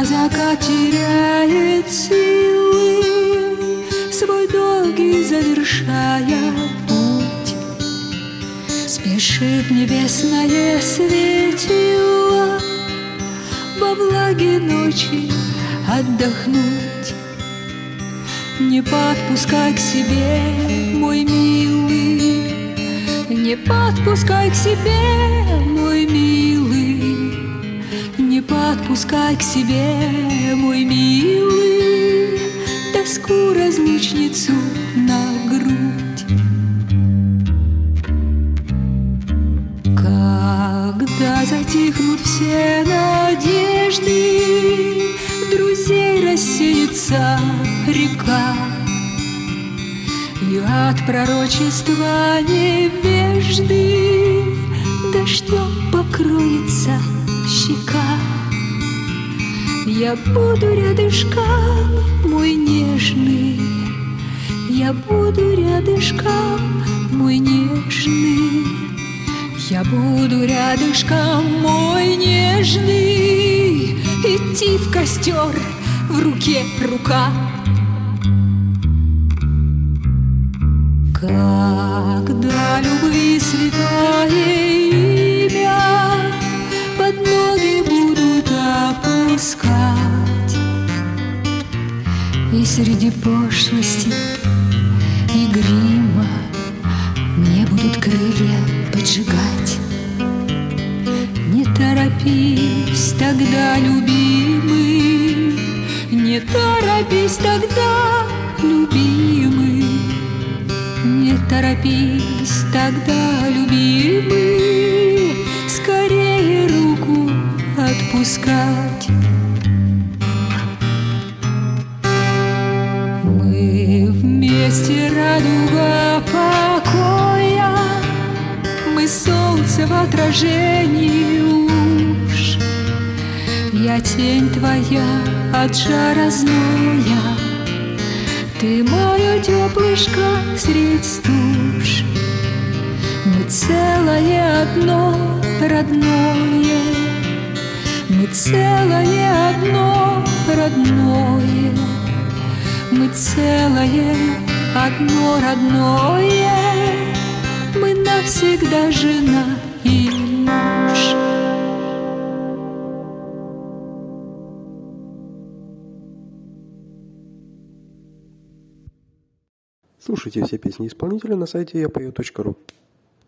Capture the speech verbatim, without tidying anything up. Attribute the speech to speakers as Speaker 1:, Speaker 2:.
Speaker 1: закат теряет силы, свой долгий завершая путь. Спешит небесное светило во влаге ночи отдохнуть. Не подпускай к себе, мой милый, не подпускай к себе, мой милый, не подпускай к себе, мой милый, тоску разлучницу на грудь. Когда затихнут все надежды, друзей рассеется река, и от пророчества невежды дождем покроется щека. Я буду рядышком, мой нежный, я буду рядышком, мой нежный, я буду рядышком, мой нежный, идти в костер, в руке рука. Когда любви святое имя под ноги будут опускать, и среди пошлости и грима мне будут крылья поджигать, не торопись тогда, любимый, не торопись тогда, любимый, не торопись тогда, любимый, скорее руку отпускать. Мы вместе радуга покоя, мы солнце в отражении луж. Я тень твоя от жара зноя, ты мое теплышко средь стуж. Мы целое одно родное, мы целое одно родное, мы целое одно родное, мы навсегда жена и муж.
Speaker 2: Слушайте все песни исполнителя на сайте я пою точка ру.